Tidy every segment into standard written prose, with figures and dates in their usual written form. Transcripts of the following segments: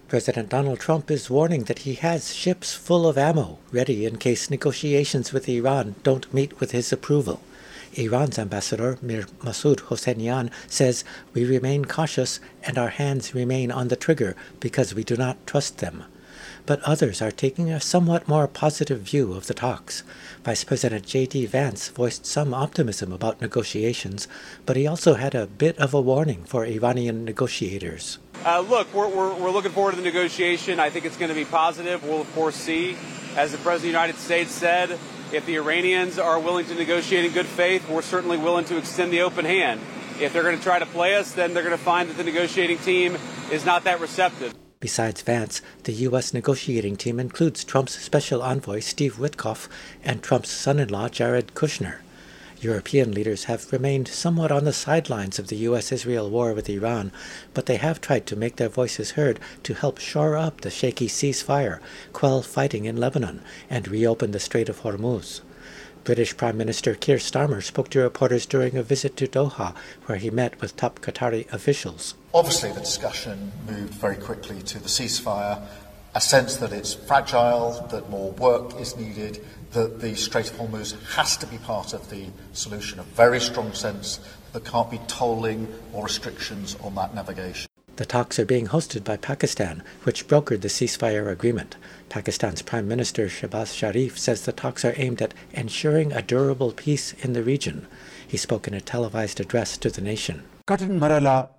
President Donald Trump is warning that he has ships full of ammo ready in case negotiations with Iran don't meet with his approval. Iran's ambassador, Mir Masoud Hosseinian, says, "We remain cautious and our hands remain on the trigger because we do not trust them." But others are taking a somewhat more positive view of the talks. Vice President J.D. Vance voiced some optimism about negotiations, but he also had a bit of a warning for Iranian negotiators. Look, we're looking forward to the negotiation. I think it's going to be positive. We'll, of course, see. As the President of the United States said, if the Iranians are willing to negotiate in good faith, we're certainly willing to extend the open hand. If they're going to try to play us, then they're going to find that the negotiating team is not that receptive. Besides Vance, the U.S. negotiating team includes Trump's special envoy Steve Witkoff and Trump's son-in-law Jared Kushner. European leaders have remained somewhat on the sidelines of the U.S.-Israel war with Iran, but they have tried to make their voices heard to help shore up the shaky ceasefire, quell fighting in Lebanon, and reopen the Strait of Hormuz. British Prime Minister Keir Starmer spoke to reporters during a visit to Doha, where he met with top Qatari officials. Obviously, the discussion moved very quickly to the ceasefire, a sense that it's fragile, that more work is needed, that the Strait of Hormuz has to be part of the solution, a very strong sense that there can't be tolling or restrictions on that navigation. The talks are being hosted by Pakistan, which brokered the ceasefire agreement. Pakistan's Prime Minister Shehbaz Sharif says the talks are aimed at ensuring a durable peace in the region. He spoke in a televised address to the nation. The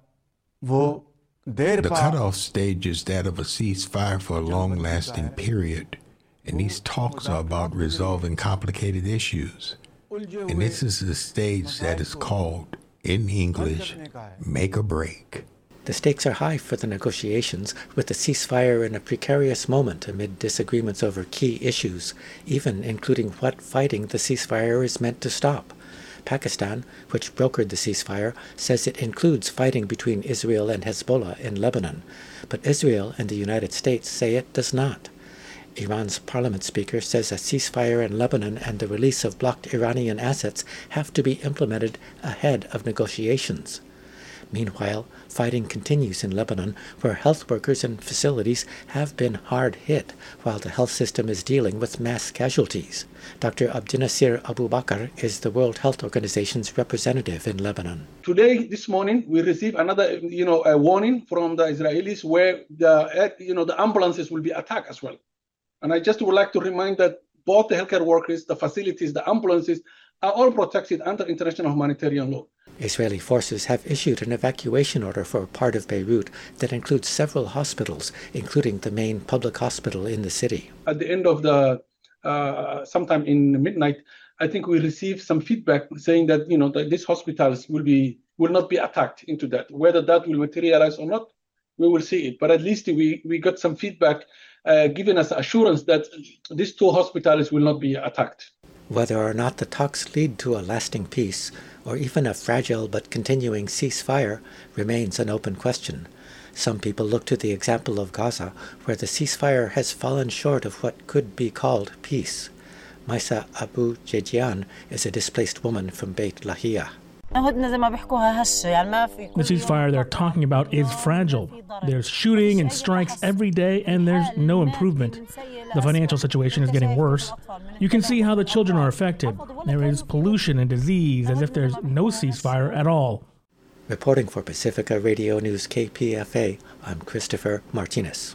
cutoff stage is that of a ceasefire for a long-lasting period, and these talks are about resolving complicated issues. And this is the stage that is called, in English, make or break. The stakes are high for the negotiations, with the ceasefire in a precarious moment amid disagreements over key issues, even including what fighting the ceasefire is meant to stop. Pakistan, which brokered the ceasefire, says it includes fighting between Israel and Hezbollah in Lebanon, but Israel and the United States say it does not. Iran's parliament speaker says a ceasefire in Lebanon and the release of blocked Iranian assets have to be implemented ahead of negotiations. Meanwhile, fighting continues in Lebanon, where health workers and facilities have been hard hit, while the health system is dealing with mass casualties. Dr. Abdinasir Abu Bakr is the World Health Organization's representative in Lebanon. Today, this morning, we received another, a warning from the Israelis where the ambulances will be attacked as well. And I just would like to remind that both the healthcare workers, the facilities, the ambulances are all protected under international humanitarian law. Israeli forces have issued an evacuation order for part of Beirut that includes several hospitals, including the main public hospital in the city. At the end of the, sometime in midnight, I think we received some feedback saying that, that these hospitals will not be attacked into that. Whether that will materialize or not, we will see it. But at least we got some feedback giving us assurance that these two hospitals will not be attacked. Whether or not the talks lead to a lasting peace, or even a fragile but continuing ceasefire, remains an open question. Some people look to the example of Gaza, where the ceasefire has fallen short of what could be called peace. Maisa Abu Jejian is a displaced woman from Beit Lahia. The ceasefire they're talking about is fragile. There's shooting and strikes every day, and there's no improvement. The financial situation is getting worse. You can see how the children are affected. There is pollution and disease, as if there's no ceasefire at all. Reporting for Pacifica Radio News KPFA, I'm Christopher Martinez.